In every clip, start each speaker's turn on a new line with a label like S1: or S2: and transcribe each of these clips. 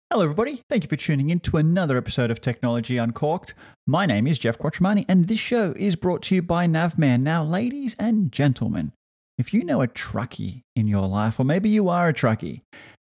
S1: Hello, everybody. Thank you for tuning in to another episode of Technology Uncorked. My name is Jeff Quattromani, and this show is brought to you by Navman. Now, ladies and gentlemen, if you know a truckie in your life, or maybe you are a truckie,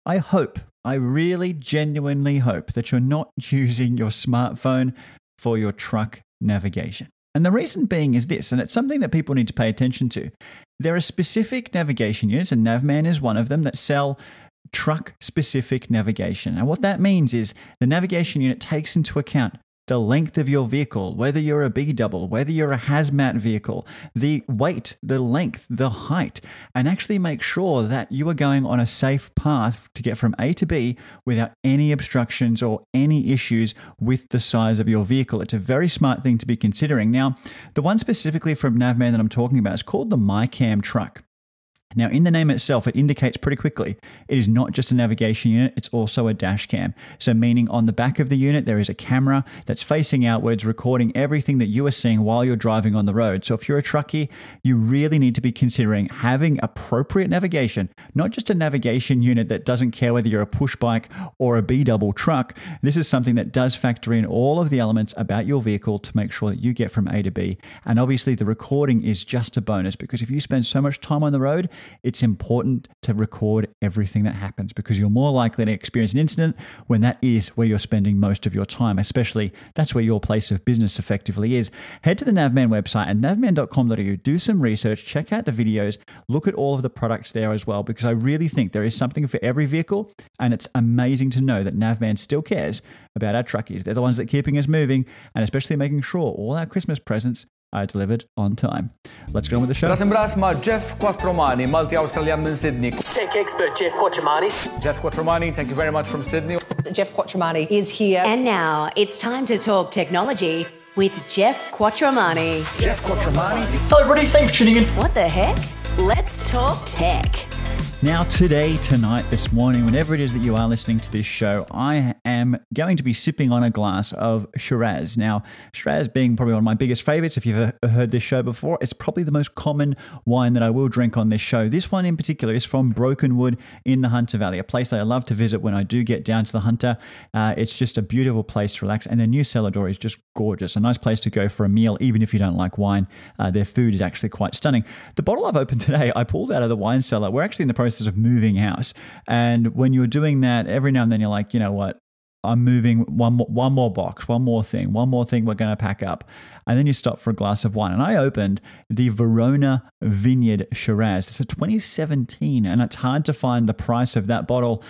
S1: I really genuinely hope that you're not using your smartphone for your truck navigation. And the reason being is this, and it's something that people need to pay attention to. There are specific navigation units, and Navman is one of them, that sell truck-specific navigation. And what that means is the navigation unit takes into account the length of your vehicle, whether you're a B-double, whether you're a hazmat vehicle, the weight, the length, the height, and actually make sure that you are going on a safe path to get from A to B without any obstructions or any issues with the size of your vehicle. It's a very smart thing to be considering. Now, the one specifically from Navman that I'm talking about is called the MyCam truck. Now, in the name itself, it indicates pretty quickly it is not just a navigation unit, it's also a dash cam. So meaning on the back of the unit, there is a camera that's facing outwards, recording everything that you are seeing while you're driving on the road. So if you're a truckie, you really need to be considering having appropriate navigation, not just a navigation unit that doesn't care whether you're a push bike or a B-double truck. This is something that does factor in all of the elements about your vehicle to make sure that you get from A to B. And obviously the recording is just a bonus, because if you spend so much time on the road, it's important to record everything that happens, because you're more likely to experience an incident when that is where you're spending most of your time, especially that's where your place of business effectively is. Head to the Navman website at navman.com.au, do some research, check out the videos, look at all of the products there as well, because I really think there is something for every vehicle, and it's amazing to know that Navman still cares about our truckies. They're the ones that are keeping us moving, and especially making sure all our Christmas presents are delivered on time. Let's get on with the show.
S2: Bras ma' Jeff Quattromani, Multi-Australian in Sydney.
S3: Tech expert Jeff Quattromani.
S2: Jeff Quattromani, thank you very much from Sydney.
S4: Jeff Quattromani is here.
S5: And now it's time to talk technology with Jeff Quattromani.
S3: Jeff Quattromani.
S1: Hello, everybody. Thanks for tuning in.
S5: What the heck? Let's talk tech.
S1: Now, today, tonight, this morning, whenever it is that you are listening to this show, I am going to be sipping on a glass of Shiraz. Now, Shiraz being probably one of my biggest favorites, if you've ever heard this show before, it's probably the most common wine that I will drink on this show. This one in particular is from Broken Wood in the Hunter Valley, a place that I love to visit when I do get down to the Hunter. It's just a beautiful place to relax, and their new cellar door is just gorgeous. A nice place to go for a meal, even if you don't like wine. Their food is actually quite stunning. The bottle I've opened today, I pulled out of the wine cellar. We're actually in the process of moving house, and when you're doing that, every now and then you're like, you know what, I'm moving one more box, one more thing we're going to pack up, and then you stop for a glass of wine. And I opened the Verona Vineyard Shiraz. It's a 2017, and it's hard to find the price of that bottle,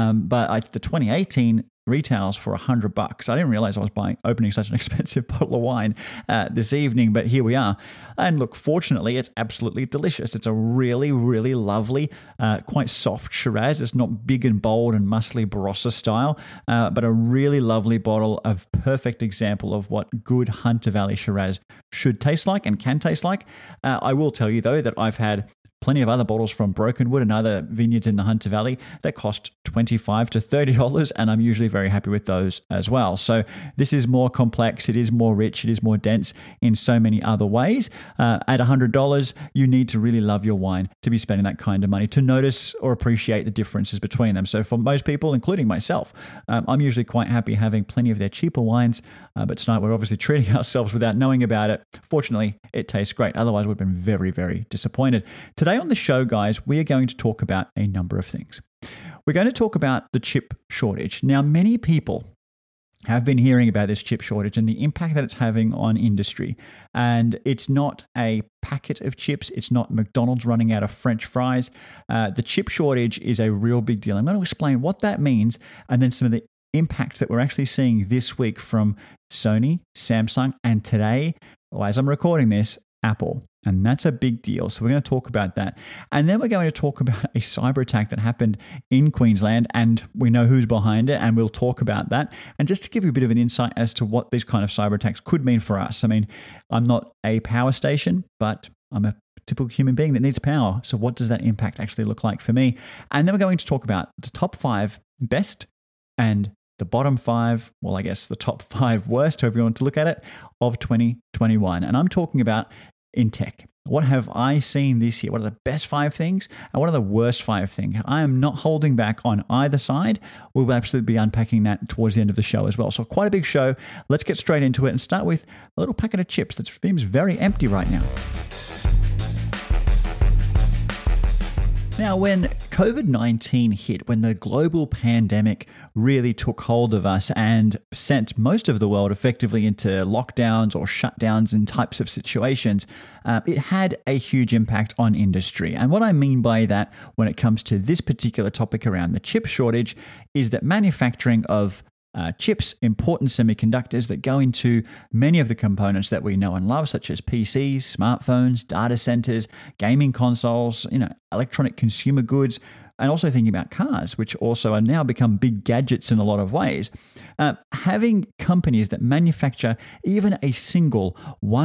S1: but the 2018 retails for $100. I didn't realize I was opening such an expensive bottle of wine this evening, but here we are. And look, fortunately, it's absolutely delicious. It's a really, really lovely, quite soft Shiraz. It's not big and bold and muscly Barossa style, but a really lovely bottle of perfect example of what good Hunter Valley Shiraz should taste like and can taste like. I will tell you, though, that I've had plenty of other bottles from Broken Wood and other vineyards in the Hunter Valley that cost $25 to $30, and I'm usually very happy with those as well. So this is more complex, it is more rich, it is more dense in so many other ways. At $100, you need to really love your wine to be spending that kind of money to notice or appreciate the differences between them. So for most people, including myself, I'm usually quite happy having plenty of their cheaper wines, but tonight we're obviously treating ourselves without knowing about it. Fortunately, it tastes great. Otherwise, we've been very, very disappointed. Today on the show, guys, we are going to talk about a number of things. We're going to talk about the chip shortage. Now, many people have been hearing about this chip shortage and the impact that it's having on industry. And it's not a packet of chips. It's not McDonald's running out of French fries. The chip shortage is a real big deal. I'm going to explain what that means and then some of the impact that we're actually seeing this week from Sony, Samsung, and today, as I'm recording this, Apple. And that's a big deal. So we're going to talk about that. And then we're going to talk about a cyber attack that happened in Queensland, and we know who's behind it, and we'll talk about that. And just to give you a bit of an insight as to what these kind of cyber attacks could mean for us. I mean, I'm not a power station, but I'm a typical human being that needs power. So what does that impact actually look like for me? And then we're going to talk about the top 5 best and the bottom 5, well, I guess the top 5 worst, however you want to look at it, of 2021. And I'm talking about in tech. What have I seen this year? What are the best 5 things and what are the worst 5 things? I am not holding back on either side. We'll absolutely be unpacking that towards the end of the show as well. So quite a big show. Let's get straight into it and start with a little packet of chips that seems very empty right now. Now, when COVID-19 hit, when the global pandemic really took hold of us and sent most of the world effectively into lockdowns or shutdowns and types of situations, it had a huge impact on industry. And what I mean by that when it comes to this particular topic around the chip shortage is that manufacturing of chips, important semiconductors that go into many of the components that we know and love, such as PCs, smartphones, data centers, gaming consoles, electronic consumer goods, and also thinking about cars, which also are now become big gadgets in a lot of ways. Having companies that manufacture even a single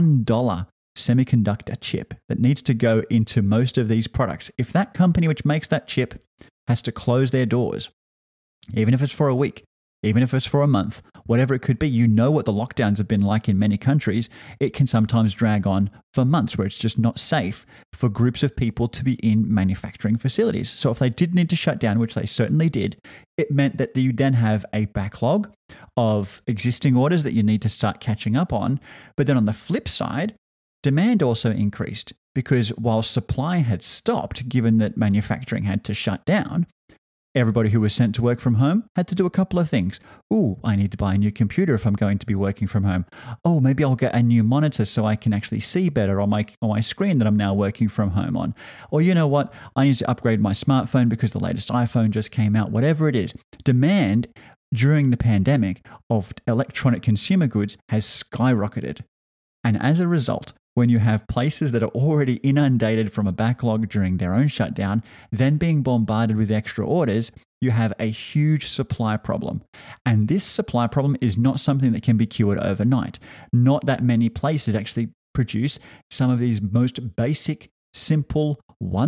S1: $1 semiconductor chip that needs to go into most of these products, if that company which makes that chip has to close their doors, even if it's for a week, even if it's for a month, whatever it could be, what the lockdowns have been like in many countries. It can sometimes drag on for months where it's just not safe for groups of people to be in manufacturing facilities. So if they did need to shut down, which they certainly did, it meant that you then have a backlog of existing orders that you need to start catching up on. But then on the flip side, demand also increased because while supply had stopped, given that manufacturing had to shut down, everybody who was sent to work from home had to do a couple of things. Ooh, I need to buy a new computer if I'm going to be working from home. Oh, maybe I'll get a new monitor so I can actually see better on my screen that I'm now working from home on. Or you know what? I need to upgrade my smartphone because the latest iPhone just came out. Whatever it is, demand during the pandemic of electronic consumer goods has skyrocketed. And as a result, when you have places that are already inundated from a backlog during their own shutdown, then being bombarded with extra orders, you have a huge supply problem. And this supply problem is not something that can be cured overnight. Not that many places actually produce some of these most basic, simple,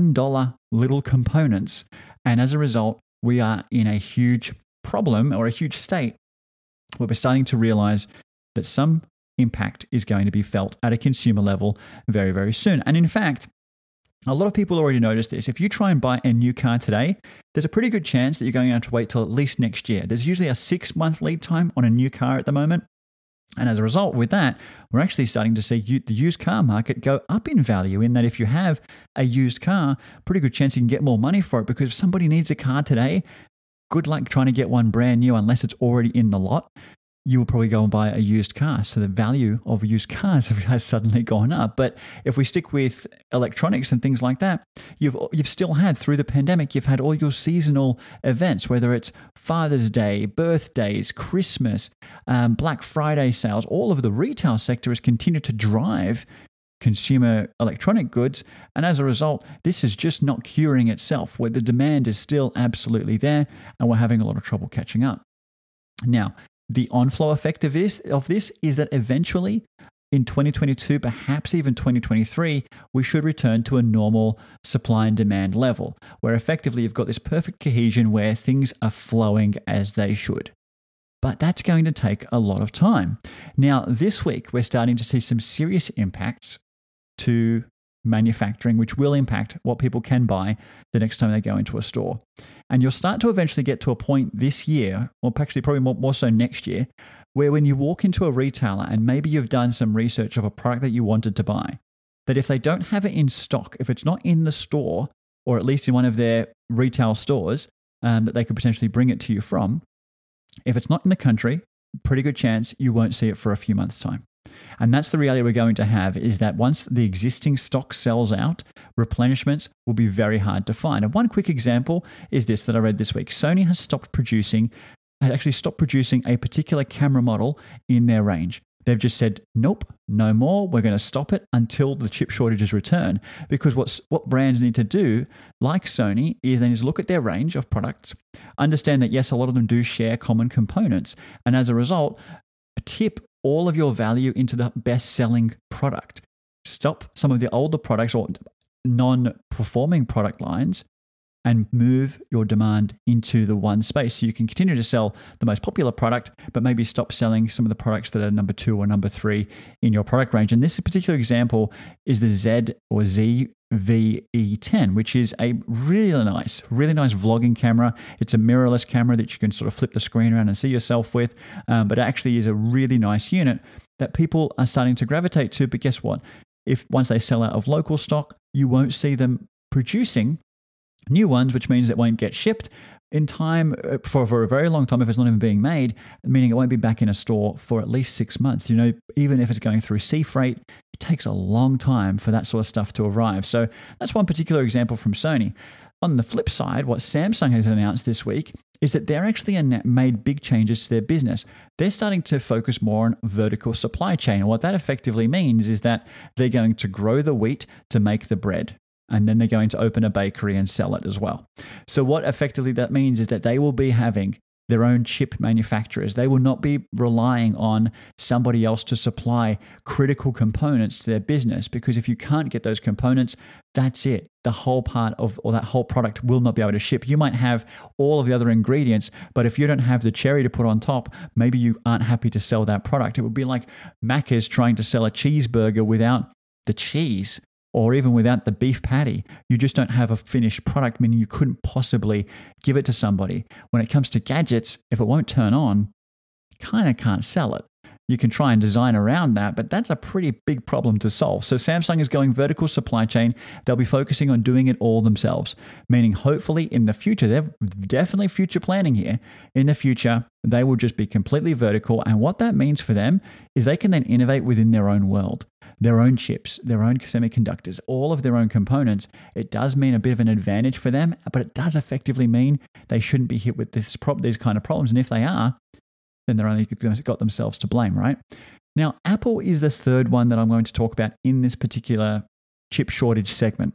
S1: $1 little components. And as a result, we are in a huge problem or a huge state where we're starting to realize that some impact is going to be felt at a consumer level very, very soon. And in fact, a lot of people already noticed this. If you try and buy a new car today, there's a pretty good chance that you're going to have to wait till at least next year. There's usually a 6-month lead time on a new car at the moment. And as a result, with that, we're actually starting to see the used car market go up in value, in that if you have a used car, pretty good chance you can get more money for it, because if somebody needs a car today, good luck trying to get one brand new unless it's already in the lot. You will probably go and buy a used car. So the value of used cars has suddenly gone up. But if we stick with electronics and things like that, you've still had, through the pandemic, you've had all your seasonal events, whether it's Father's Day, birthdays, Christmas, Black Friday sales. All of the retail sector has continued to drive consumer electronic goods. And as a result, this is just not curing itself, where the demand is still absolutely there and we're having a lot of trouble catching up. Now, the on-flow effect of this is that eventually in 2022, perhaps even 2023, we should return to a normal supply and demand level, where effectively you've got this perfect cohesion where things are flowing as they should. But that's going to take a lot of time. Now, this week, we're starting to see some serious impacts to manufacturing, which will impact what people can buy the next time they go into a store. And you'll start to eventually get to a point this year, or actually probably more so next year, where when you walk into a retailer and maybe you've done some research of a product that you wanted to buy, that if they don't have it in stock, if it's not in the store, or at least in one of their retail stores that they could potentially bring it to you from, if it's not in the country, pretty good chance you won't see it for a few months' time. And that's the reality we're going to have, is that once the existing stock sells out, replenishments will be very hard to find. And one quick example is this that I read this week. Sony has stopped producing a particular camera model in their range. They've just said, nope, no more. We're going to stop it until the chip shortages return. Because what brands need to do, like Sony, is they need to look at their range of products, understand that, yes, a lot of them do share common components. And as a result, tip all of your value into the best-selling product. Stop some of the older products or non-performing product lines and move your demand into the one space. So you can continue to sell the most popular product, but maybe stop selling some of the products that are number 2 or number 3 in your product range. And this particular example is the ZV-E10, which is a really nice vlogging camera. It's a mirrorless camera that you can sort of flip the screen around and see yourself with, but it actually is a really nice unit that people are starting to gravitate to. But guess what? If once they sell out of local stock, you won't see them producing new ones, which means it won't get shipped in time for a very long time if it's not even being made, meaning it won't be back in a store for at least 6 months. Even if it's going through sea freight, it takes a long time for that sort of stuff to arrive. So that's one particular example from Sony. On the flip side, what Samsung has announced this week is that they're actually made big changes to their business. They're starting to focus more on vertical supply chain. And what that effectively means is that they're going to grow the wheat to make the bread. And then they're going to open a bakery and sell it as well. So what effectively that means is that they will be having their own chip manufacturers. They will not be relying on somebody else to supply critical components to their business, because if you can't get those components, that's it. The whole part of, or that whole product will not be able to ship. You might have all of the other ingredients, but if you don't have the cherry to put on top, maybe you aren't happy to sell that product. It would be like Macca's trying to sell a cheeseburger without the cheese, or even without the beef patty. You just don't have a finished product, meaning you couldn't possibly give it to somebody. When it comes to gadgets, if it won't turn on, you kind of can't sell it. You can try and design around that, but that's a pretty big problem to solve. So Samsung is going vertical supply chain. They'll be focusing on doing it all themselves, meaning hopefully in the future, they're definitely future planning here. In the future, they will just be completely vertical. And what that means for them is they can then innovate within their own world. Their own chips, their own semiconductors, all of their own components. It does mean a bit of an advantage for them, but it does effectively mean they shouldn't be hit with these kind of problems. And if they are, then they're only got themselves to blame, right? Now, Apple is the third one that I'm going to talk about in this particular chip shortage segment.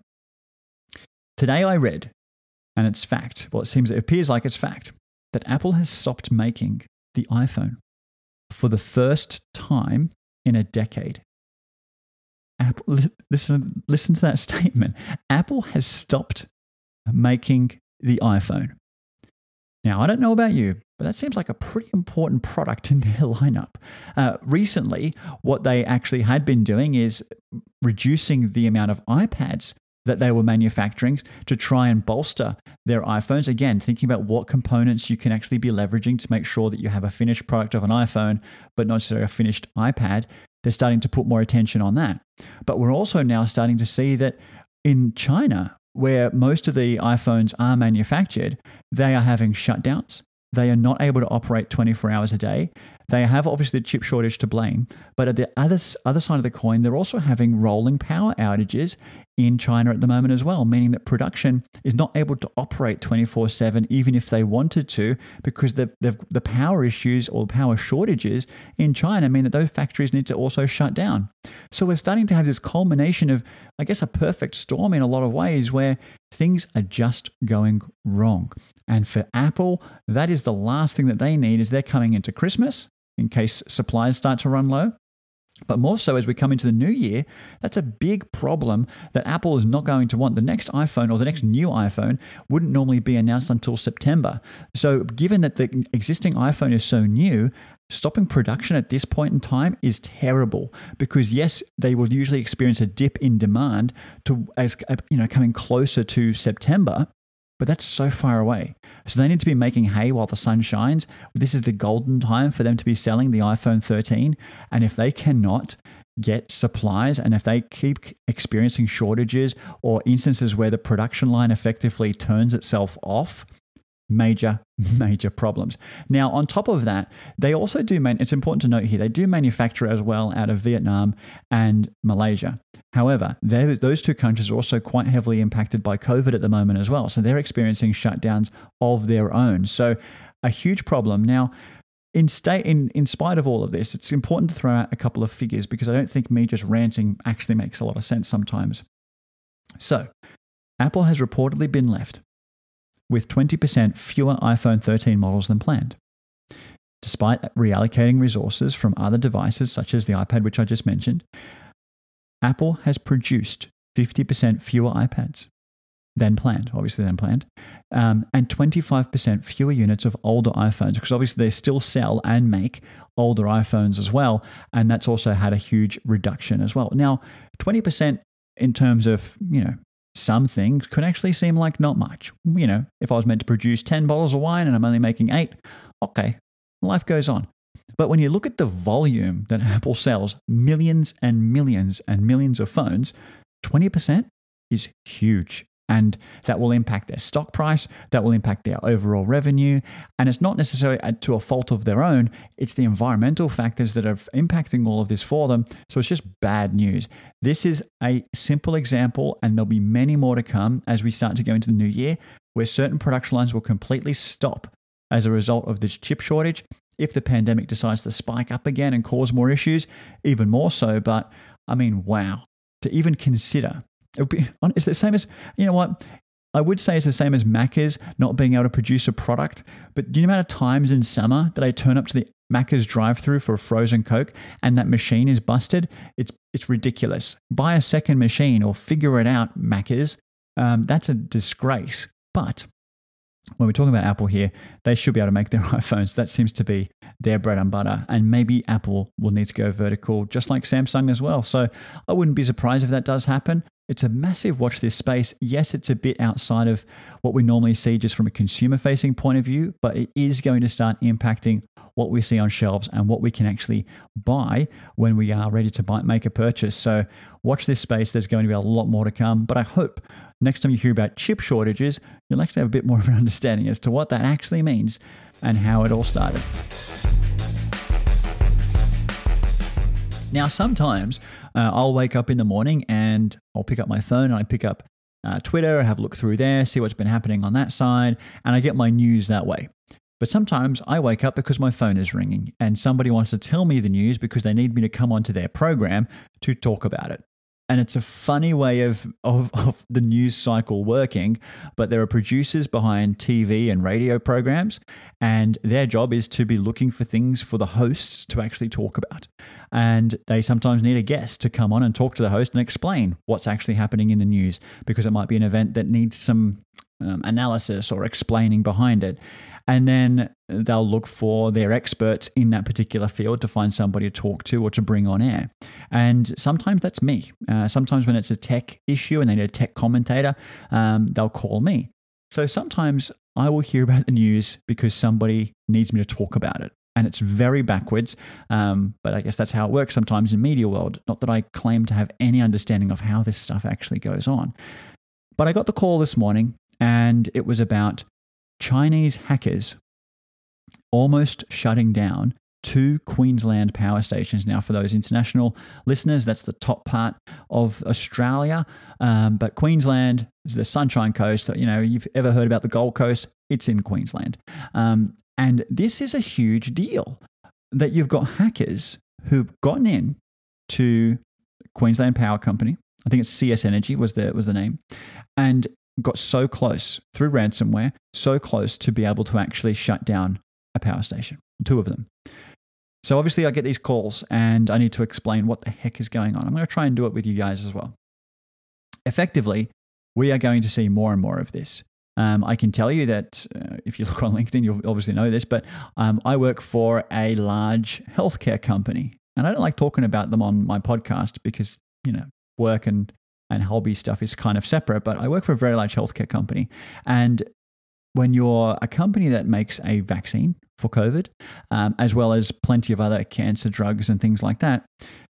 S1: Today I read, and it's fact, it appears like it's fact, that Apple has stopped making the iPhone for the first time in a decade. Apple, listen to that statement. Apple has stopped making the iPhone. Now, I don't know about you, but that seems like a pretty important product in their lineup. Recently, what they actually had been doing is reducing the amount of iPads that they were manufacturing to try and bolster their iPhones. Again, thinking about what components you can actually be leveraging to make sure that you have a finished product of an iPhone, but not necessarily a finished iPad. They're starting to put more attention on that. But we're also now starting to see that in China, where most of the iPhones are manufactured, they are having shutdowns. They are not able to operate 24 hours a day. They have obviously the chip shortage to blame, but at the other side of the coin, they're also having rolling power outages in China at the moment as well, meaning that production is not able to operate 24/7, even if they wanted to, because the power issues or power shortages in China mean that those factories need to also shut down. So we're starting to have this culmination of, I guess, a perfect storm in a lot of ways where things are just going wrong. And for Apple, that is the last thing that they need as they're coming into Christmas, in case supplies start to run low. But more so as we come into the new year, that's a big problem that Apple is not going to want. The next iPhone or the next new iPhone wouldn't normally be announced until September. So given that the existing iPhone is so new, stopping production at this point in time is terrible, because yes, they will usually experience a dip in demand coming closer to September. But that's so far away. So they need to be making hay while the sun shines. This is the golden time for them to be selling the iPhone 13. And if they cannot get supplies, and if they keep experiencing shortages or instances where the production line effectively turns itself off, major problems. Now, on top of that, they also do, it's important to note here, they do manufacture as well out of Vietnam and Malaysia. However, those two countries are also quite heavily impacted by COVID at the moment as well. So they're experiencing shutdowns of their own. So a huge problem. Now, in spite of all of this, it's important to throw out a couple of figures, because I don't think me just ranting actually makes a lot of sense sometimes. So Apple has reportedly been left with 20% fewer iPhone 13 models than planned. Despite reallocating resources from other devices, such as the iPad, which I just mentioned, Apple has produced 50% fewer iPads. obviously than planned, and 25% fewer units of older iPhones, because obviously they still sell and make older iPhones as well, and that's also had a huge reduction as well. Now, 20% in terms of, some things could actually seem like not much. If I was meant to produce 10 bottles of wine and I'm only making 8, okay, life goes on. But when you look at the volume that Apple sells, millions and millions and millions of phones, 20% is huge. And that will impact their stock price, that will impact their overall revenue. And it's not necessarily to a fault of their own, it's the environmental factors that are impacting all of this for them. So it's just bad news. This is a simple example, and there'll be many more to come as we start to go into the new year, where certain production lines will completely stop as a result of this chip shortage. If the pandemic decides to spike up again and cause more issues, even more so. But I mean, wow, to even consider. It's the same as, I would say it's the same as Macca's not being able to produce a product. But do you know the amount of times in summer that I turn up to the Macca's drive-thru for a frozen Coke and that machine is busted? It's ridiculous. Buy a second machine or figure it out, Macca's. That's a disgrace. But when we're talking about Apple here, they should be able to make their iPhones. That seems to be their bread and butter. And maybe Apple will need to go vertical, just like Samsung as well. So I wouldn't be surprised if that does happen. It's a massive watch this space. Yes, it's a bit outside of what we normally see just from a consumer-facing point of view, but it is going to start impacting what we see on shelves and what we can actually buy when we are ready to make a purchase. So watch this space. There's going to be a lot more to come. But I hope next time you hear about chip shortages, you'll actually have a bit more of an understanding as to what that actually means and how it all started. Now, sometimes I'll wake up in the morning and I'll pick up my phone and I pick up Twitter, have a look through there, see what's been happening on that side, and I get my news that way. But sometimes I wake up because my phone is ringing and somebody wants to tell me the news because they need me to come onto their program to talk about it. And it's a funny way of the news cycle working, but there are producers behind TV and radio programs, and their job is to be looking for things for the hosts to actually talk about. And they sometimes need a guest to come on and talk to the host and explain what's actually happening in the news, because it might be an event that needs some analysis or explaining behind it. And then they'll look for their experts in that particular field to find somebody to talk to or to bring on air. And sometimes that's me. Sometimes when it's a tech issue and they need a tech commentator, they'll call me. So sometimes I will hear about the news because somebody needs me to talk about it. And it's very backwards, but I guess that's how it works sometimes in media world. Not that I claim to have any understanding of how this stuff actually goes on. But I got the call this morning, and it was about Chinese hackers almost shutting down 2 Queensland power stations. Now, for those international listeners, that's the top part of Australia. But Queensland is the Sunshine Coast. You've ever heard about the Gold Coast? It's in Queensland. And this is a huge deal that you've got hackers who've gotten in to Queensland Power Company. I think it's CS Energy was the name. And got so close through ransomware, so close to be able to actually shut down a power station, 2 of them. So obviously I get these calls and I need to explain what the heck is going on. I'm going to try and do it with you guys as well. Effectively, we are going to see more and more of this. I can tell you that if you look on LinkedIn, you'll obviously know this, but I work for a large healthcare company. And I don't like talking about them on my podcast because, work and hobby stuff is kind of separate, but I work for a very large healthcare company. And when you're a company that makes a vaccine for COVID, as well as plenty of other cancer drugs and things like that,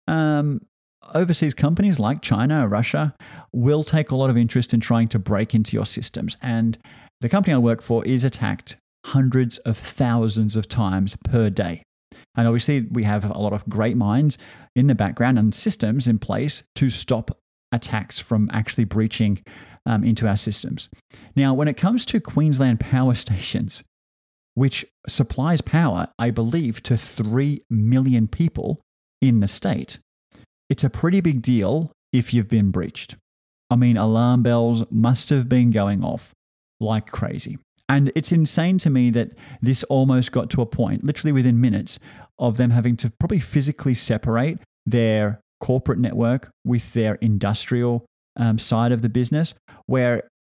S1: overseas companies like China or Russia will take a lot of interest in trying to break into your systems. And the company I work for is attacked hundreds of thousands of times per day. And obviously we have a lot of great minds in the background and systems in place to stop attacks from actually breaching into our systems. Now, when it comes to Queensland power stations, which supplies power, I believe, to 3 million people in the state, it's a pretty big deal if you've been breached. I mean, alarm bells must have been going off like crazy. And it's insane to me that this almost got to a point, literally within minutes, of them having to probably physically separate their corporate network with their industrial side of the business, where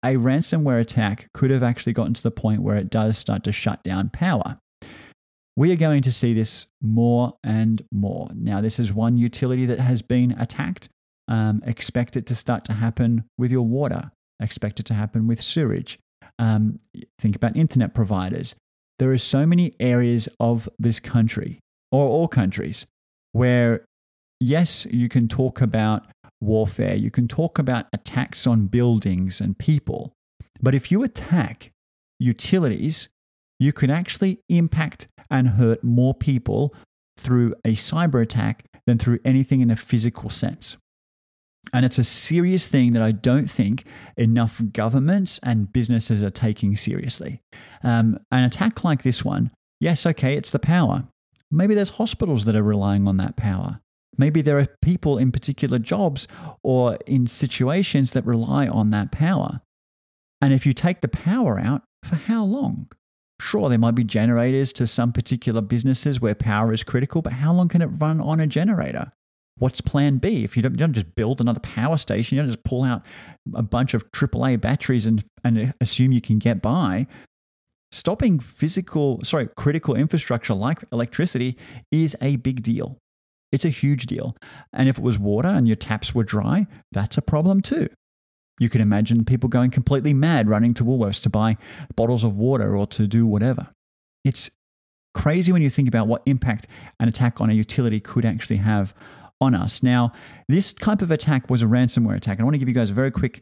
S1: a ransomware attack could have actually gotten to the point where it does start to shut down power. We are going to see this more and more. Now, this is one utility that has been attacked. Expect it to start to happen with your water. Expect it to happen with sewage. Think about internet providers. There are so many areas of this country, or all countries, where, yes, you can talk about warfare. You can talk about attacks on buildings and people. But if you attack utilities, you could actually impact and hurt more people through a cyber attack than through anything in a physical sense. And it's a serious thing that I don't think enough governments and businesses are taking seriously. An attack like this one, yes, okay, it's the power. Maybe there's hospitals that are relying on that power. Maybe there are people in particular jobs or in situations that rely on that power. And if you take the power out, for how long? Sure, there might be generators to some particular businesses where power is critical, but how long can it run on a generator? What's plan B? If you don't just build another power station, you don't just pull out a bunch of AAA batteries and assume you can get by. Stopping critical infrastructure like electricity is a big deal. It's a huge deal. And if it was water and your taps were dry, that's a problem too. You can imagine people going completely mad running to Woolworths to buy bottles of water or to do whatever. It's crazy when you think about what impact an attack on a utility could actually have on us. Now, this type of attack was a ransomware attack. And I want to give you guys a very quick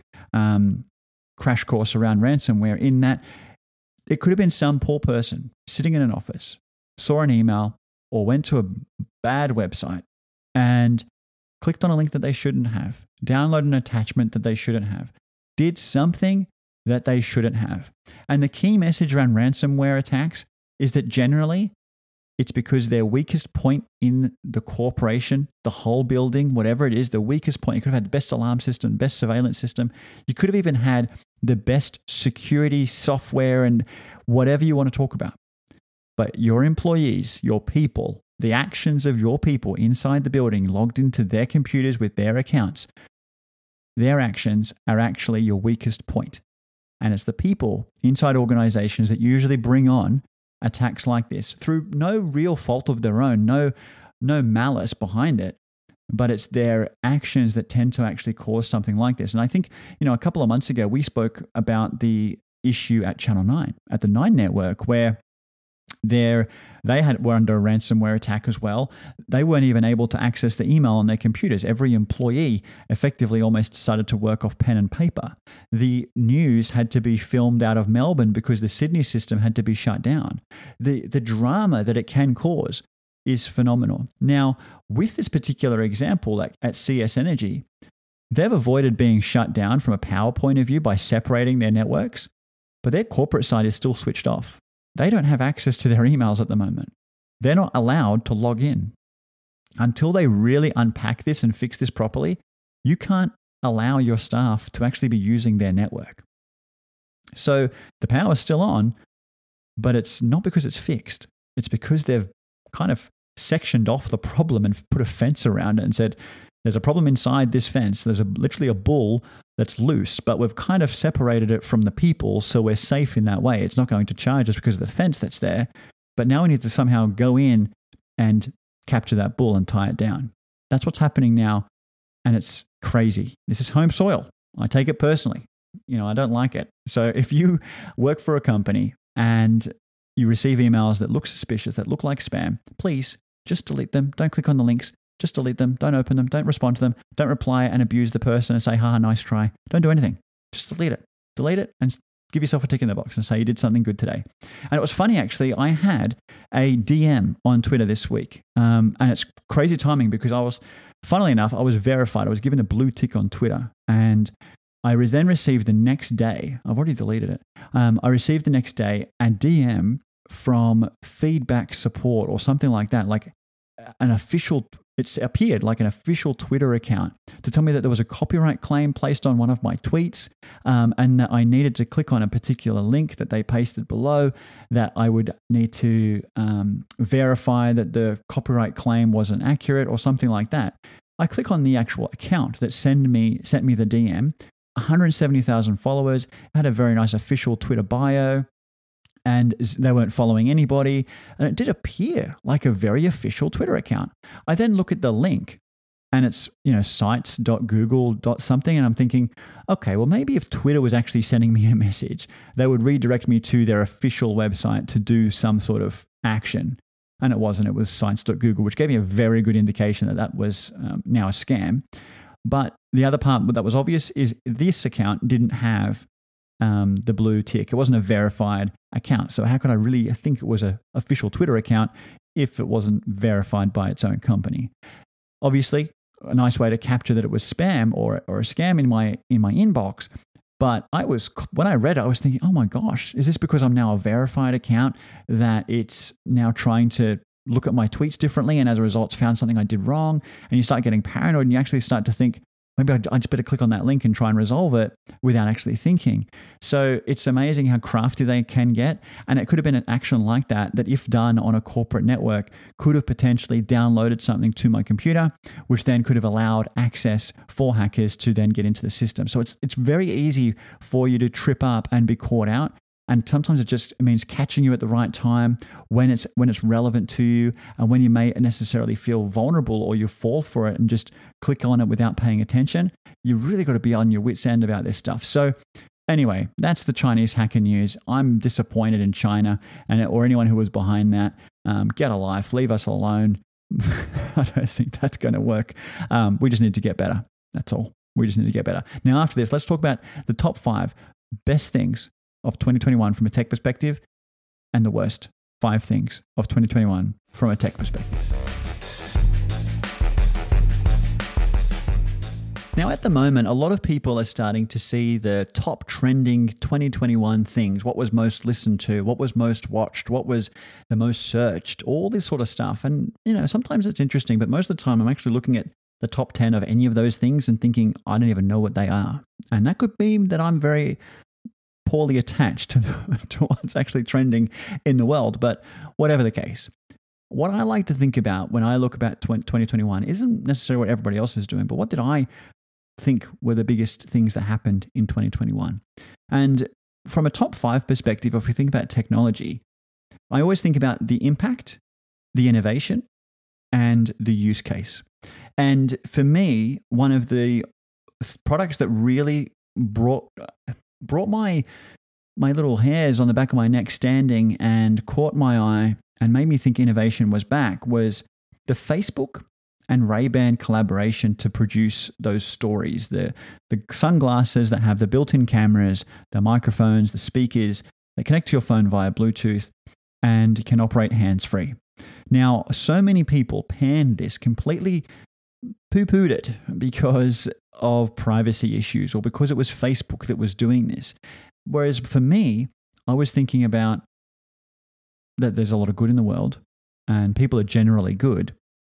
S1: crash course around ransomware, in that it could have been some poor person sitting in an office, saw an email or went to a bad website and clicked on a link that they shouldn't have, downloaded an attachment that they shouldn't have, did something that they shouldn't have. And the key message around ransomware attacks is that generally it's because their weakest point in the corporation, the whole building, whatever it is, the weakest point. You could have had the best alarm system, best surveillance system. You could have even had the best security software and whatever you want to talk about. But your employees, your people, the actions of your people inside the building logged into their computers with their accounts, their actions are actually your weakest point. And it's the people inside organizations that usually bring on attacks like this through no real fault of their own, no malice behind it, but it's their actions that tend to actually cause something like this. And I think, a couple of months ago, we spoke about the issue at Channel 9, at the 9 network, where they were under a ransomware attack as well. They weren't even able to access the email on their computers. Every employee effectively almost started to work off pen and paper. The news had to be filmed out of Melbourne because the Sydney system had to be shut down. The drama that it can cause is phenomenal. Now, with this particular example at CS Energy, they've avoided being shut down from a power point of view by separating their networks, but their corporate side is still switched off. They don't have access to their emails at the moment. They're not allowed to log in. Until they really unpack this and fix this properly, you can't allow your staff to actually be using their network. So the power's still on, but it's not because it's fixed. It's because they've kind of sectioned off the problem and put a fence around it and said, there's a problem inside this fence. There's literally a bull that's loose, but we've kind of separated it from the people, so we're safe in that way. It's not going to charge us because of the fence that's there, but now we need to somehow go in and capture that bull and tie it down. That's what's happening now, and it's crazy. This is home soil. I take it personally. I don't like it. So if you work for a company and you receive emails that look suspicious, that look like spam, please just delete them. Don't click on the links. Just delete them. Don't open them. Don't respond to them. Don't reply and abuse the person and say, haha, nice try. Don't do anything. Just delete it. Delete it and give yourself a tick in the box and say you did something good today. And it was funny, actually. I had a DM on Twitter this week. And it's crazy timing because funnily enough, I was verified. I was given a blue tick on Twitter. And I then received the next day, I've already deleted it. I received the next day a DM from Feedback Support or something like that, like an official, it's appeared like an official Twitter account to tell me that there was a copyright claim placed on one of my tweets and that I needed to click on a particular link that they pasted below, that I would need to verify that the copyright claim wasn't accurate or something like that. I click on the actual account that sent me the DM. 170,000 followers, had a very nice official Twitter bio, and they weren't following anybody. And it did appear like a very official Twitter account. I then look at the link, and it's, sites.google.something. And I'm thinking, okay, well, maybe if Twitter was actually sending me a message, they would redirect me to their official website to do some sort of action. And it wasn't. It was sites.google, which gave me a very good indication that that was now a scam. But the other part that was obvious is this account didn't have the blue tick. It wasn't a verified account. So how could I really think it was an official Twitter account if it wasn't verified by its own company? Obviously, a nice way to capture that it was spam or a scam in my inbox. But when I read it, I was thinking, oh my gosh, is this because I'm now a verified account that it's now trying to look at my tweets differently, and as a result found something I did wrong? And you start getting paranoid, and you actually start to think, maybe I just better click on that link and try and resolve it without actually thinking. So it's amazing how crafty they can get. And it could have been an action like that if done on a corporate network, could have potentially downloaded something to my computer, which then could have allowed access for hackers to then get into the system. So it's very easy for you to trip up and be caught out. And sometimes it means catching you at the right time when it's relevant to you, and when you may necessarily feel vulnerable or you fall for it and just click on it without paying attention. You really got to be on your wits' end about this stuff. So anyway, that's the Chinese hacker news. I'm disappointed in China or anyone who was behind that. Get a life, leave us alone. I don't think that's going to work. We just need to get better. That's all. We just need to get better. Now, after this, let's talk about the top 5 best things of 2021 from a tech perspective, and the worst 5 things of 2021 from a tech perspective. Now, at the moment, a lot of people are starting to see the top trending 2021 things. What was most listened to? What was most watched? What was the most searched? All this sort of stuff. And, sometimes it's interesting, but most of the time I'm actually looking at the top 10 of any of those things and thinking, I don't even know what they are. And that could be that I'm very poorly attached to what's actually trending in the world. But whatever the case, what I like to think about when I look about 2021 isn't necessarily what everybody else is doing, but what did I think were the biggest things that happened in 2021? And from a top 5 perspective, if we think about technology, I always think about the impact, the innovation, and the use case. And for me, one of the products that really brought my little hairs on the back of my neck standing and caught my eye and made me think innovation was back was the Facebook and Ray-Ban collaboration to produce those stories. The sunglasses that have the built-in cameras, the microphones, the speakers that connect to your phone via Bluetooth and can operate hands-free. Now, so many people panned this, completely poo-pooed it because of privacy issues or because it was Facebook that was doing this. Whereas for me, I was thinking about that there's a lot of good in the world and people are generally good,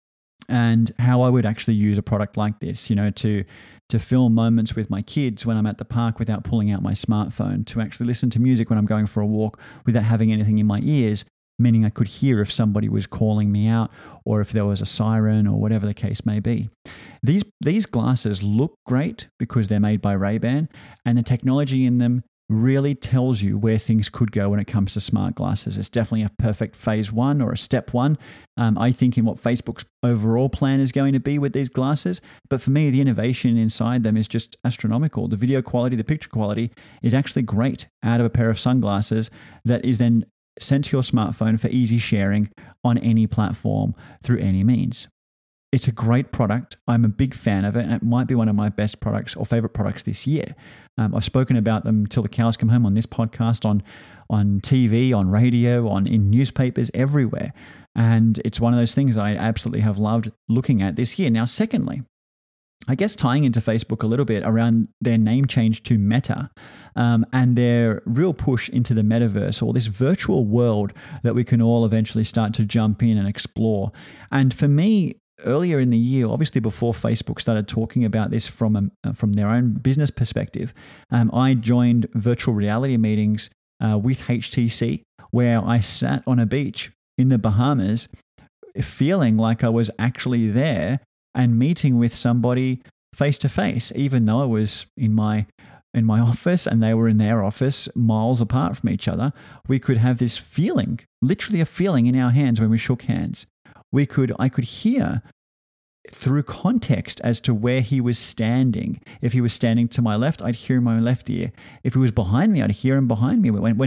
S1: and how I would actually use a product like this, to film moments with my kids when I'm at the park without pulling out my smartphone, to actually listen to music when I'm going for a walk without having anything in my ears, meaning I could hear if somebody was calling me out or if there was a siren or whatever the case may be. These glasses look great because they're made by Ray-Ban, and the technology in them really tells you where things could go when it comes to smart glasses. It's definitely a perfect phase 1 or a step 1, I think, in what Facebook's overall plan is going to be with these glasses. But for me, the innovation inside them is just astronomical. The video quality, the picture quality is actually great out of a pair of sunglasses that is then sent to your smartphone for easy sharing on any platform through any means. It's a great product. I'm a big fan of it, and it might be one of my best products or favorite products this year. I've spoken about them till the cows come home on this podcast, on TV, on radio, in newspapers, everywhere. And it's one of those things that I absolutely have loved looking at this year. Now, secondly, I guess tying into Facebook a little bit around their name change to Meta and their real push into the metaverse, or this virtual world that we can all eventually start to jump in and explore. And for me, earlier in the year, obviously before Facebook started talking about this from their own business perspective, I joined virtual reality meetings with HTC, where I sat on a beach in the Bahamas feeling like I was actually there and meeting with somebody face to face, even though I was in my office and they were in their office miles apart from each other. We could have this feeling, literally a feeling in our hands when we shook hands. I could hear through context as to where he was standing. If he was standing to my left, I'd hear him in my left ear. If he was behind me, I'd hear him behind me. When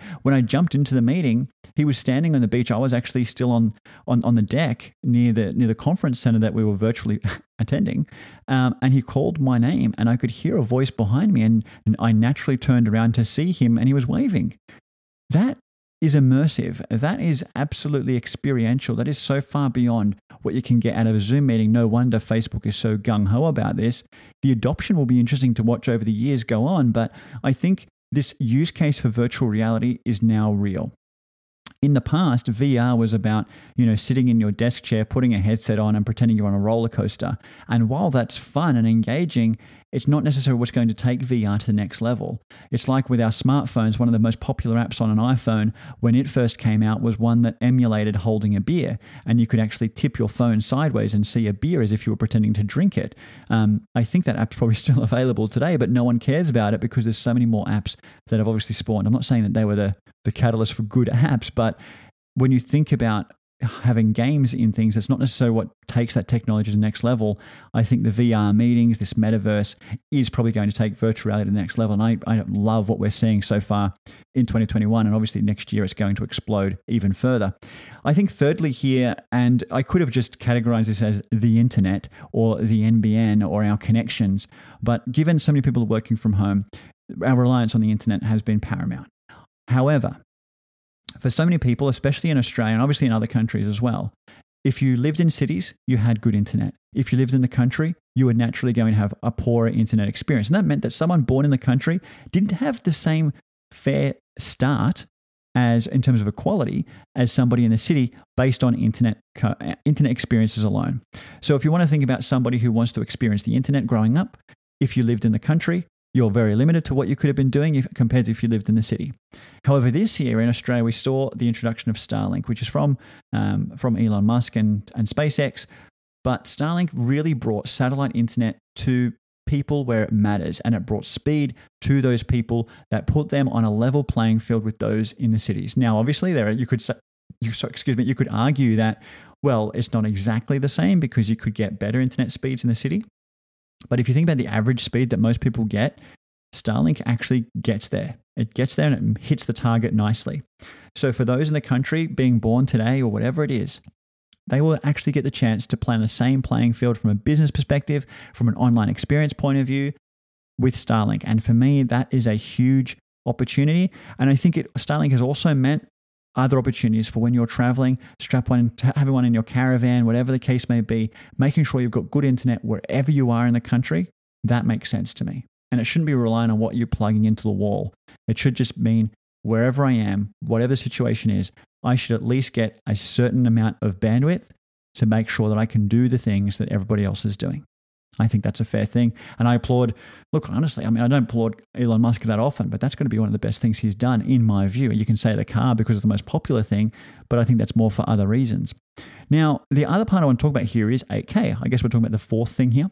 S1: I jumped into the meeting, he was standing on the beach. I was actually still on the deck near the conference center that we were virtually attending. And he called my name and I could hear a voice behind me and I naturally turned around to see him and he was waving. That is immersive. That is absolutely experiential. That is so far beyond what you can get out of a Zoom meeting. No wonder Facebook is so gung-ho about this. The adoption will be interesting to watch over the years go on, but I think this use case for virtual reality is now real. In the past, VR was about, sitting in your desk chair, putting a headset on and pretending you're on a roller coaster. And while that's fun and engaging, it's not necessarily what's going to take VR to the next level. It's like with our smartphones, one of the most popular apps on an iPhone when it first came out was one that emulated holding a beer. And you could actually tip your phone sideways and see a beer as if you were pretending to drink it. I think that app's probably still available today, but no one cares about it because there's so many more apps that have obviously spawned. I'm not saying that they were the catalyst for good apps, but when you think about having games in things, that's not necessarily what takes that technology to the next level. I think the VR meetings, this metaverse, is probably going to take virtual reality to the next level. And I love what we're seeing so far in 2021. And obviously next year it's going to explode even further. I think thirdly here, and I could have just categorized this as the internet or the NBN or our connections, but given so many people are working from home, our reliance on the internet has been paramount. However, for so many people, especially in Australia and obviously in other countries as well, if you lived in cities, you had good internet. If you lived in the country, you were naturally going to have a poorer internet experience. And that meant that someone born in the country didn't have the same fair start as in terms of equality as somebody in the city based on internet experiences alone. So if you want to think about somebody who wants to experience the internet growing up, if you lived in the country, you're very limited to what you could have been doing compared to if you lived in the city. However, this year in Australia, we saw the introduction of Starlink, which is from Elon Musk and SpaceX. But Starlink really brought satellite internet to people where it matters, and it brought speed to those people that put them on a level playing field with those in the cities. Now, obviously, you could argue that, well, it's not exactly the same because you could get better internet speeds in the city. But if you think about the average speed that most people get, Starlink actually gets there. It gets there and it hits the target nicely. So for those in the country being born today or whatever it is, they will actually get the chance to play on the same playing field from a business perspective, from an online experience point of view with Starlink. And for me, that is a huge opportunity. And I think Starlink has also meant other opportunities for when you're traveling, strap one, having one in your caravan, whatever the case may be, making sure you've got good internet wherever you are in the country. That makes sense to me. And it shouldn't be relying on what you're plugging into the wall. It should just mean wherever I am, whatever the situation is, I should at least get a certain amount of bandwidth to make sure that I can do the things that everybody else is doing. I think that's a fair thing. And I applaud, look, honestly, I don't applaud Elon Musk that often, but that's going to be one of the best things he's done in my view. You can say the car because it's the most popular thing, but I think that's more for other reasons. Now, the other part I want to talk about here is 8K. I guess we're talking about the fourth thing here.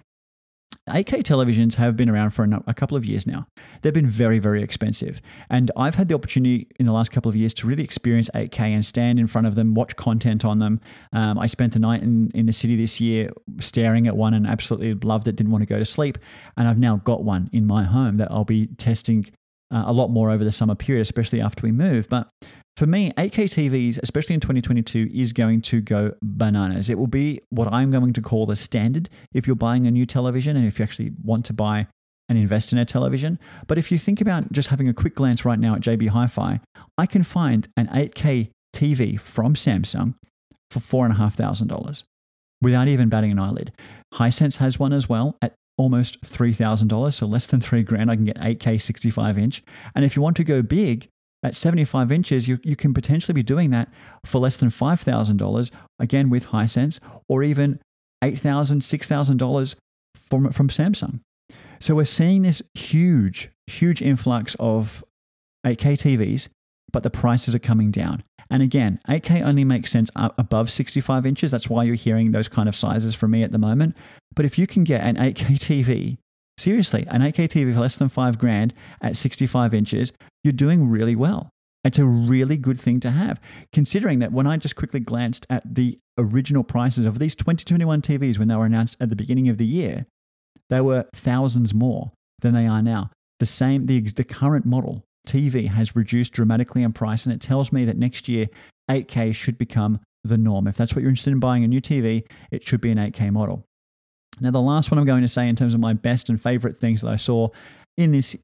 S1: 8K televisions have been around for a couple of years now. They've been very, very expensive. And I've had the opportunity in the last couple of years to really experience 8K and stand in front of them, watch content on them. I spent a night in the city this year staring at one and absolutely loved it, didn't want to go to sleep. And I've now got one in my home that I'll be testing a lot more over the summer period, especially after we move. But for me, 8K TVs, especially in 2022, is going to go bananas. It will be what I'm going to call the standard if you're buying a new television and if you actually want to buy and invest in a television. But if you think about just having a quick glance right now at JB Hi-Fi, I can find an 8K TV from Samsung for $4,500 without even batting an eyelid. Hisense has one as well at almost $3,000, so less than $3,000. I can get 8K 65-inch. And if you want to go big, at 75 inches, you can potentially be doing that for less than $5,000, again with Hisense, or even $8,000, $6,000 from Samsung. So we're seeing this huge, huge influx of 8K TVs, but the prices are coming down. And again, 8K only makes sense above 65 inches. That's why you're hearing those kind of sizes from me at the moment. But if you can get an 8K TV, seriously, an 8K TV for less than $5,000 at 65 inches, you're doing really well. It's a really good thing to have, considering that when I just quickly glanced at the original prices of these 2021 TVs when they were announced at the beginning of the year, they were thousands more than they are now. The current model TV has reduced dramatically in price, and it tells me that next year 8K should become the norm. If that's what you're interested in buying a new TV, it should be an 8K model. Now, the last one I'm going to say in terms of my best and favorite things that I saw in this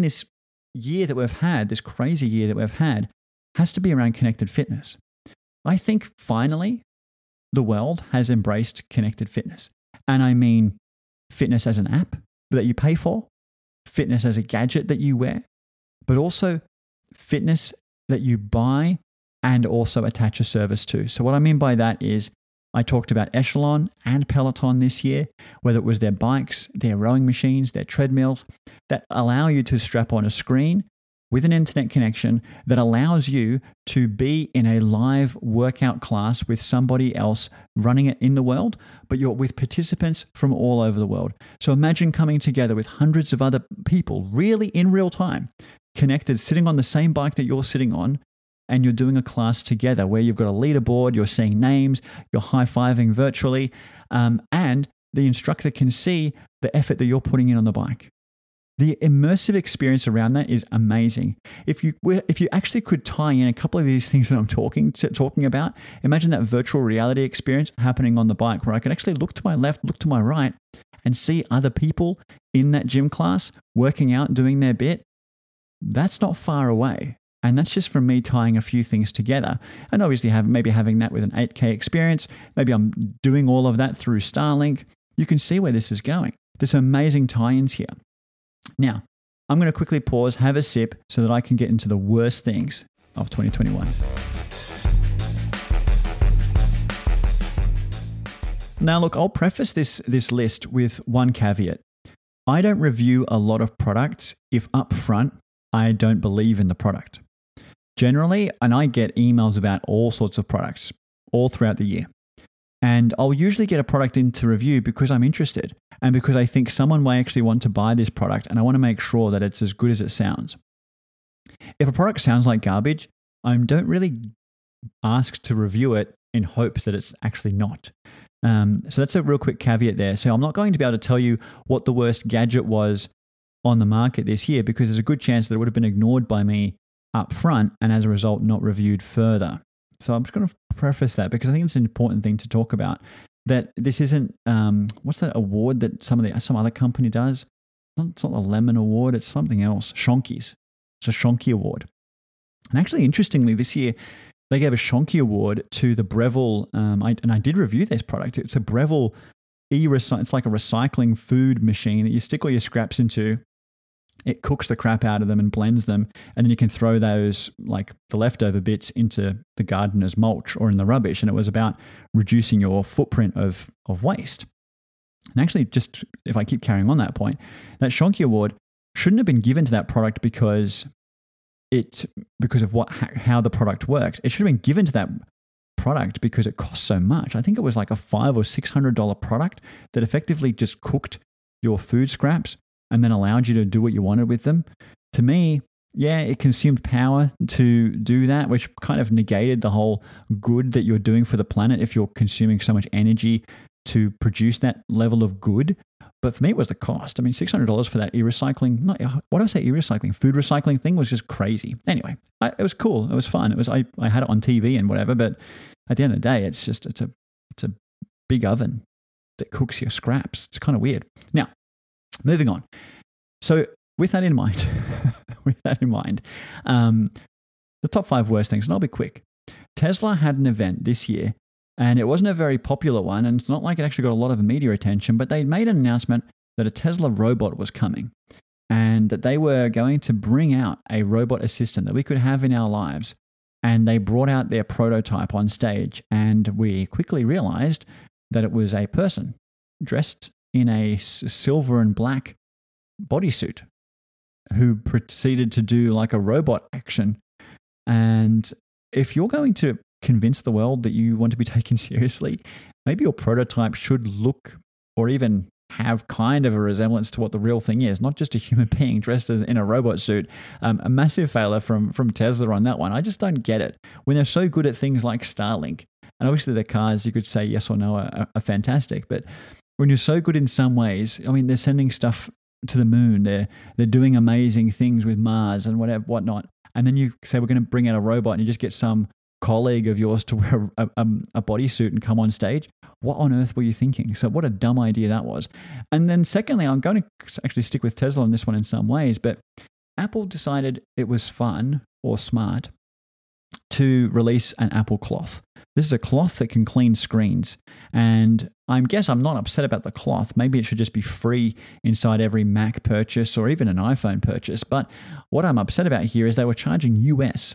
S1: year that we've had, this crazy year that we've had, has to be around connected fitness. I think finally the world has embraced connected fitness. And I mean fitness as an app that you pay for, fitness as a gadget that you wear, but also fitness that you buy and also attach a service to. So what I mean by that is I talked about Echelon and Peloton this year, whether it was their bikes, their rowing machines, their treadmills, that allow you to strap on a screen with an internet connection that allows you to be in a live workout class with somebody else running it in the world, but you're with participants from all over the world. So imagine coming together with hundreds of other people, really in real time, connected, sitting on the same bike that you're sitting on, and you're doing a class together where you've got a leaderboard, you're seeing names, you're high-fiving virtually, and the instructor can see the effort that you're putting in on the bike. The immersive experience around that is amazing. If you actually could tie in a couple of these things that I'm talking about, imagine that virtual reality experience happening on the bike where I can actually look to my left, look to my right, and see other people in that gym class working out, doing their bit. That's not far away. And that's just from me tying a few things together. And obviously maybe having that with an 8K experience. Maybe I'm doing all of that through Starlink. You can see where this is going. There's amazing tie-ins here. Now, I'm going to quickly pause, have a sip, so that I can get into the worst things of 2021. Now, look, I'll preface this list with one caveat. I don't review a lot of products if up front I don't believe in the product. Generally, and I get emails about all sorts of products all throughout the year. And I'll usually get a product into review because I'm interested and because I think someone may actually want to buy this product and I want to make sure that it's as good as it sounds. If a product sounds like garbage, I don't really ask to review it in hopes that it's actually not. So that's a real quick caveat there. So I'm not going to be able to tell you what the worst gadget was on the market this year because there's a good chance that it would have been ignored by me up front and as a result not reviewed further. So I'm just going to preface that because I think it's an important thing to talk about, that this isn't what's that award that some other company does? It's not the Lemon Award, it's something else. Shonkies. It's a Shonky Award. And actually, interestingly, this year they gave a Shonky Award to the Breville, and I did review this product. It's a Breville it's like a recycling food machine that you stick all your scraps into. It cooks the crap out of them and blends them, and then you can throw those, like the leftover bits, into the garden as mulch or in the rubbish. And it was about reducing your footprint of waste. And actually, just if I keep carrying on that point, that Shonky Award shouldn't have been given to that product because of how the product worked. It should have been given to that product because it costs so much. I think it was like a $500 or $600 product that effectively just cooked your food scraps and then allowed you to do what you wanted with them. To me, yeah, it consumed power to do that, which kind of negated the whole good that you're doing for the planet if you're consuming so much energy to produce that level of good. But for me, it was the cost. I mean, $600 for that food recycling thing was just crazy. Anyway, it was cool. It was fun. I had it on TV and whatever, but at the end of the day, it's a big oven that cooks your scraps. It's kind of weird. Now, moving on. So with that in mind, the top 5 worst things, and I'll be quick. Tesla had an event this year, and it wasn't a very popular one, and it's not like it actually got a lot of media attention, but they made an announcement that a Tesla robot was coming and that they were going to bring out a robot assistant that we could have in our lives. And they brought out their prototype on stage, and we quickly realized that it was a person dressed in a silver and black bodysuit who proceeded to do like a robot action. And if you're going to convince the world that you want to be taken seriously, maybe your prototype should look or even have kind of a resemblance to what the real thing is, not just a human being dressed as in a robot suit. A massive failure from Tesla on that one. I just don't get it. When they're so good at things like Starlink, and obviously the cars, you could say yes or no, are fantastic, but when you're so good in some ways, I mean, they're sending stuff to the moon, they're doing amazing things with Mars and whatnot, and then you say we're going to bring out a robot and you just get some colleague of yours to wear a bodysuit and come on stage. What on earth were you thinking? So what a dumb idea that was. And then secondly, I'm going to actually stick with Tesla on this one in some ways, but Apple decided it was fun or smart to release an Apple cloth. This is a cloth that can clean screens. And I guess I'm not upset about the cloth. Maybe it should just be free inside every Mac purchase or even an iPhone purchase. But what I'm upset about here is they were charging US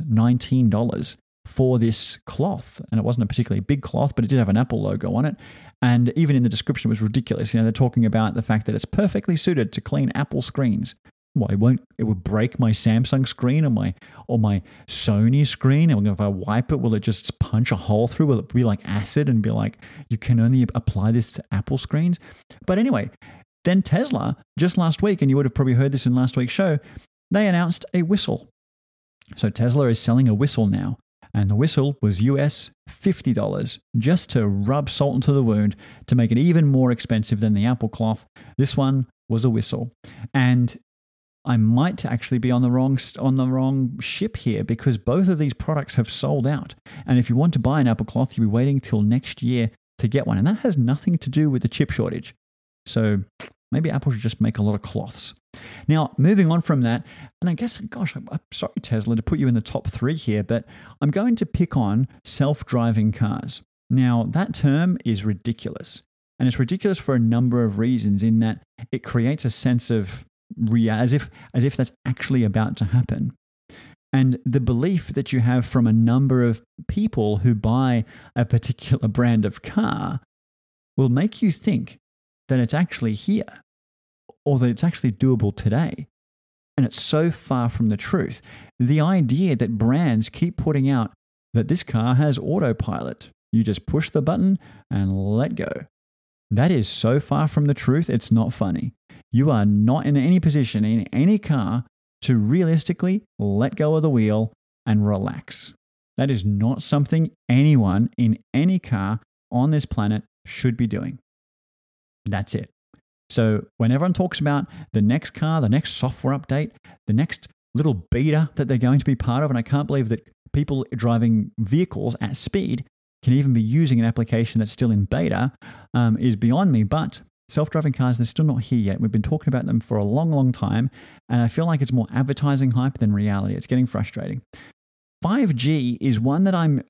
S1: $19 for this cloth. And it wasn't a particularly big cloth, but it did have an Apple logo on it. And even in the description, it was ridiculous. They're talking about the fact that it's perfectly suited to clean Apple screens. Well, it would break my Samsung screen or my Sony screen. And if I wipe it, will it just punch a hole through? Will it be like acid and be like, you can only apply this to Apple screens? But anyway, then Tesla, just last week, and you would have probably heard this in last week's show, they announced a whistle. So Tesla is selling a whistle now. And the whistle was US $50, just to rub salt into the wound to make it even more expensive than the Apple cloth. This one was a whistle. And I might actually be on the wrong ship here, because both of these products have sold out. And if you want to buy an Apple cloth, you'll be waiting till next year to get one. And that has nothing to do with the chip shortage. So maybe Apple should just make a lot of cloths. Now, moving on from that, and I guess, gosh, I'm sorry, Tesla, to put you in the top 3 here, but I'm going to pick on self-driving cars. Now, that term is ridiculous. And it's ridiculous for a number of reasons, in that it creates a sense of as if that's actually about to happen. And the belief that you have from a number of people who buy a particular brand of car will make you think that it's actually here, or that it's actually doable today. And it's so far from the truth. The idea that brands keep putting out that this car has autopilot, you just push the button and let go. That is so far from the truth, it's not funny. You are not in any position in any car to realistically let go of the wheel and relax. That is not something anyone in any car on this planet should be doing. That's it. So when everyone talks about the next car, the next software update, the next little beta that they're going to be part of, and I can't believe that people driving vehicles at speed can even be using an application that's still in beta, is beyond me. But self-driving cars, they're still not here yet. We've been talking about them for a long, long time, and I feel like it's more advertising hype than reality. It's getting frustrating. 5G is one that I'm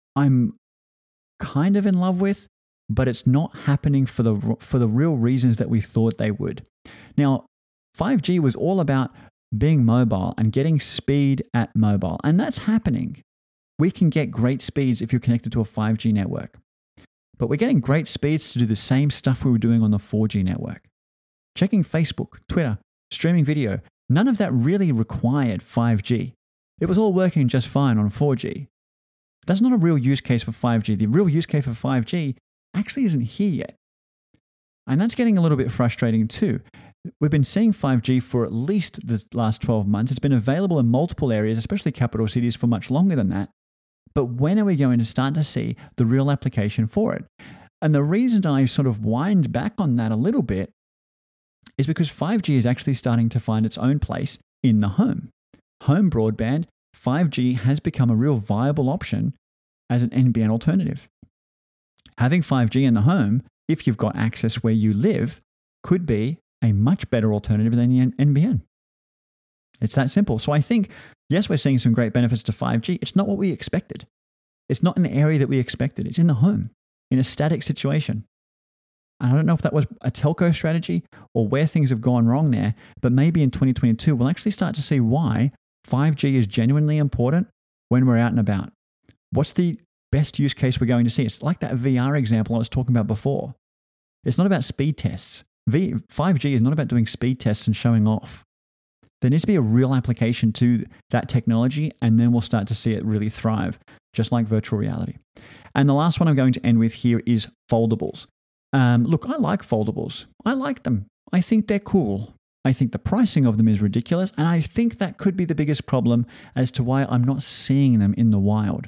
S1: kind of in love with, but it's not happening for the real reasons that we thought they would. Now, 5G was all about being mobile and getting speed at mobile, and that's happening. We can get great speeds if you're connected to a 5G network. But we're getting great speeds to do the same stuff we were doing on the 4G network. Checking Facebook, Twitter, streaming video, none of that really required 5G. It was all working just fine on 4G. That's not a real use case for 5G. The real use case for 5G actually isn't here yet. And that's getting a little bit frustrating too. We've been seeing 5G for at least the last 12 months. It's been available in multiple areas, especially capital cities, for much longer than that. But when are we going to start to see the real application for it? And the reason I sort of wind back on that a little bit is because 5G is actually starting to find its own place in the home. Home broadband, 5G has become a real viable option as an NBN alternative. Having 5G in the home, if you've got access where you live, could be a much better alternative than the NBN. It's that simple. So I think, yes, we're seeing some great benefits to 5G. It's not what we expected. It's not an area that we expected. It's in the home, in a static situation. And I don't know if that was a telco strategy or where things have gone wrong there, but maybe in 2022, we'll actually start to see why 5G is genuinely important when we're out and about. What's the best use case we're going to see? It's like that VR example I was talking about before. It's not about speed tests. 5G is not about doing speed tests and showing off. There needs to be a real application to that technology, and then we'll start to see it really thrive, just like virtual reality. And the last one I'm going to end with here is foldables. Look, I like foldables. I like them. I think they're cool. I think the pricing of them is ridiculous, and I think that could be the biggest problem as to why I'm not seeing them in the wild.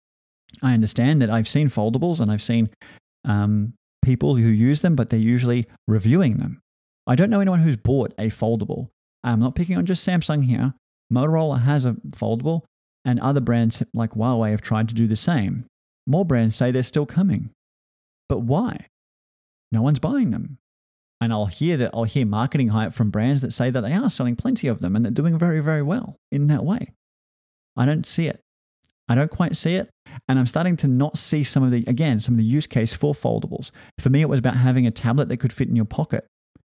S1: I understand that I've seen foldables and I've seen people who use them, but they're usually reviewing them. I don't know anyone who's bought a foldable. I'm not picking on just Samsung here. Motorola has a foldable, and other brands like Huawei have tried to do the same. More brands say they're still coming. But why? No one's buying them. And I'll hear marketing hype from brands that say that they are selling plenty of them and they're doing very, very well in that way. I don't see it. I don't quite see it. And I'm starting to not see some of the use case for foldables. For me, it was about having a tablet that could fit in your pocket.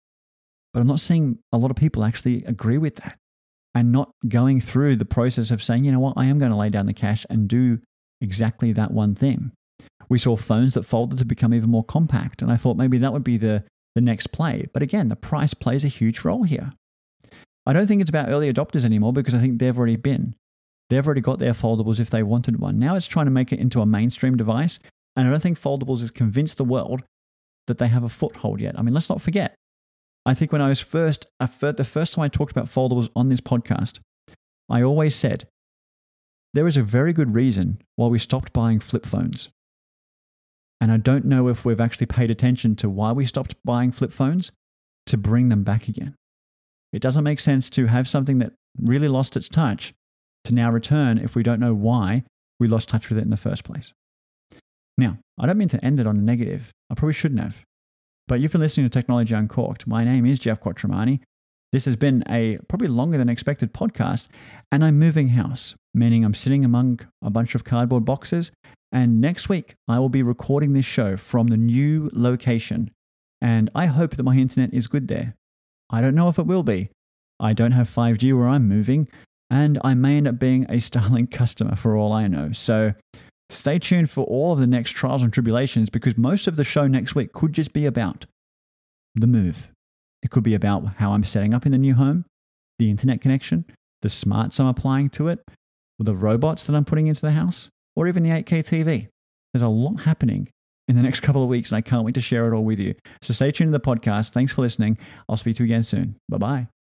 S1: But I'm not seeing a lot of people actually agree with that and not going through the process of saying, you know what, I am going to lay down the cash and do exactly that one thing. We saw phones that folded to become even more compact. And I thought maybe that would be the next play. But again, the price plays a huge role here. I don't think it's about early adopters anymore because I think they've already got their foldables if they wanted one. Now it's trying to make it into a mainstream device. And I don't think foldables has convinced the world that they have a foothold yet. I mean, let's not forget. I think when I was the first time I talked about foldables on this podcast, I always said there is a very good reason why we stopped buying flip phones. And I don't know if we've actually paid attention to why we stopped buying flip phones to bring them back again. It doesn't make sense to have something that really lost its touch to now return if we don't know why we lost touch with it in the first place. Now, I don't mean to end it on a negative. I probably shouldn't have. But you've been listening to Technology Uncorked. My name is Jeff Quattromani. This has been a probably longer than expected podcast, and I'm moving house, meaning I'm sitting among a bunch of cardboard boxes. And next week, I will be recording this show from the new location. And I hope that my internet is good there. I don't know if it will be. I don't have 5G where I'm moving, and I may end up being a Starlink customer for all I know. So stay tuned for all of the next trials and tribulations, because most of the show next week could just be about the move. It could be about how I'm setting up in the new home, the internet connection, the smarts I'm applying to it, the robots that I'm putting into the house, or even the 8K TV. There's a lot happening in the next couple of weeks, and I can't wait to share it all with you. So stay tuned to the podcast. Thanks for listening. I'll speak to you again soon. Bye-bye.